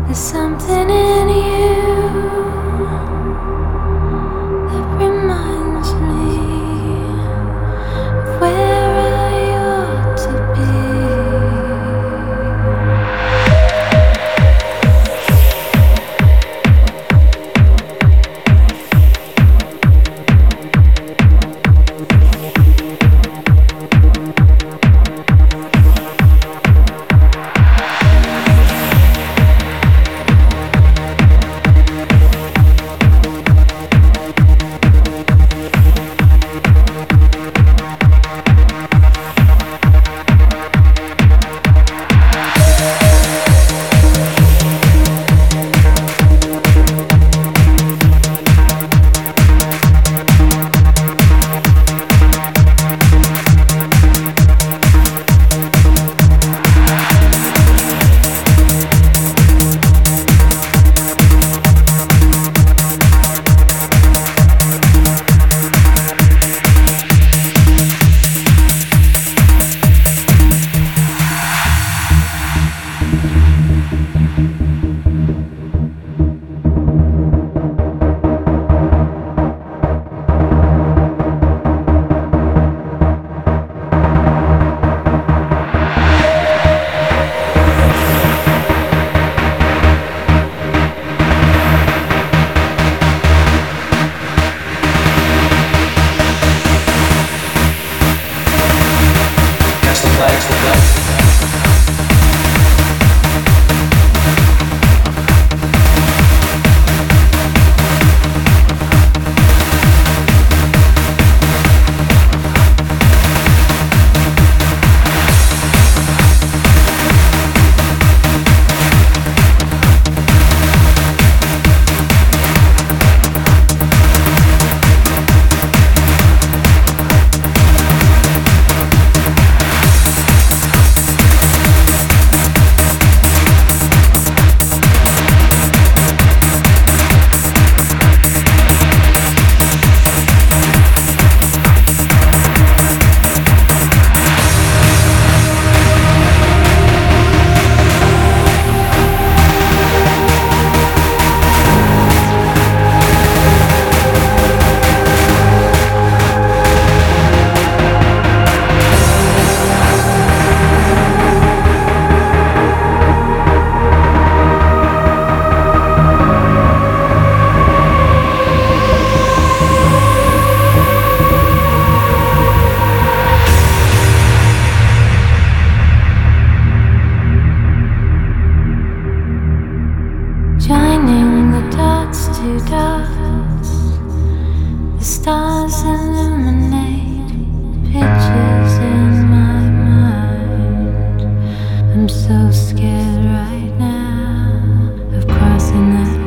There's something in you that reminds me of where I ought to be. Joining the dots to dots, the stars illuminate pictures in my mind. I'm so scared right now of crossing that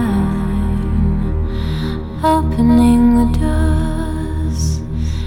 line, opening the doors,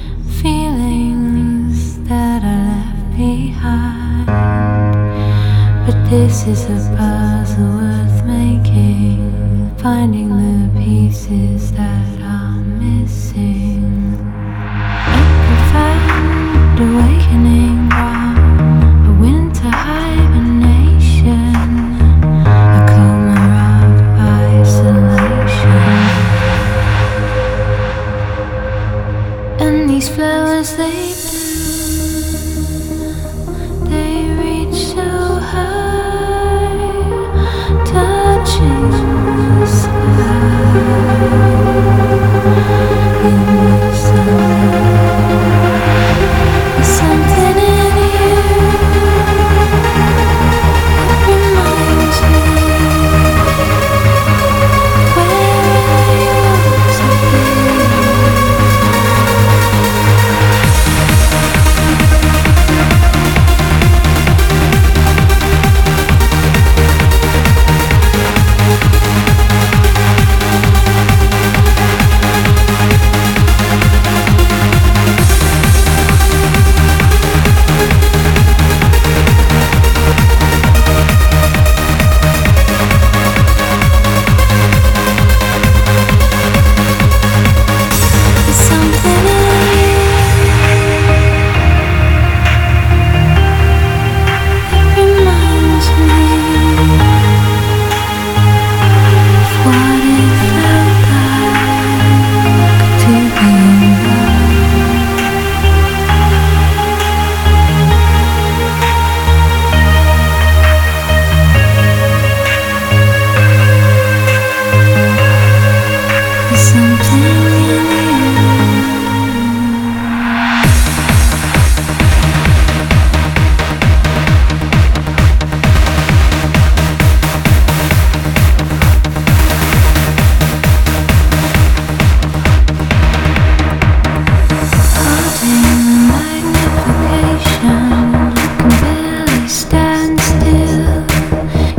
feelings that I left behind. But this is a puzzle worth making, finding the pieces that are missing. A profound awakening from a winter hibernation, a coma of isolation. And these flowers they bloom, they reach so high, touching the sky in the sun. There's something in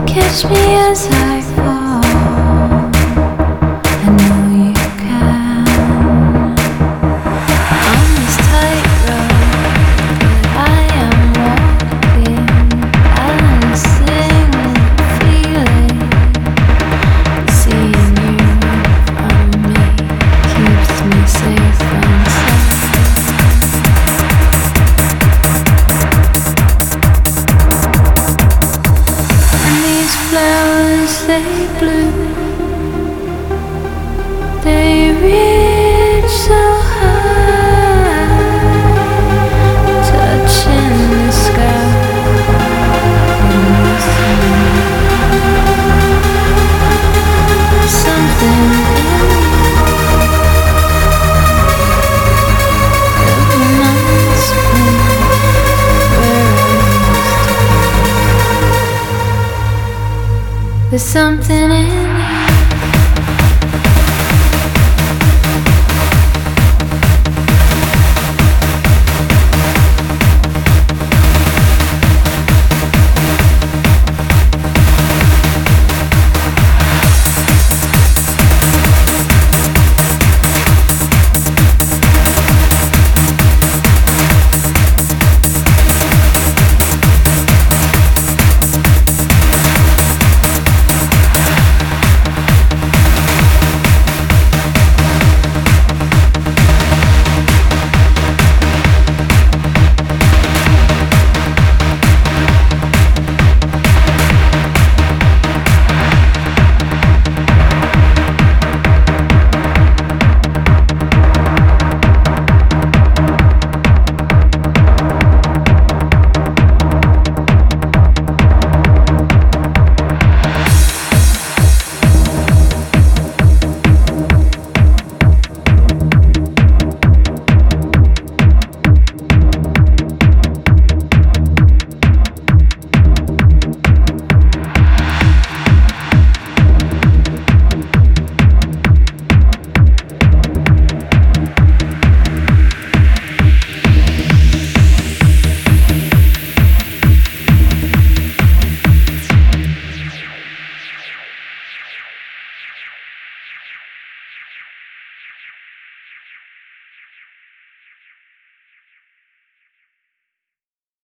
Catch me as I fall. I know you can. On this tightrope that I am walking, balancing the feeling. Seeing you from me keeps me safe and sound. And these flowers, they bloom, they reach so high, touching the sky in the sun. Something in you that reminds me where I used to be. There's something in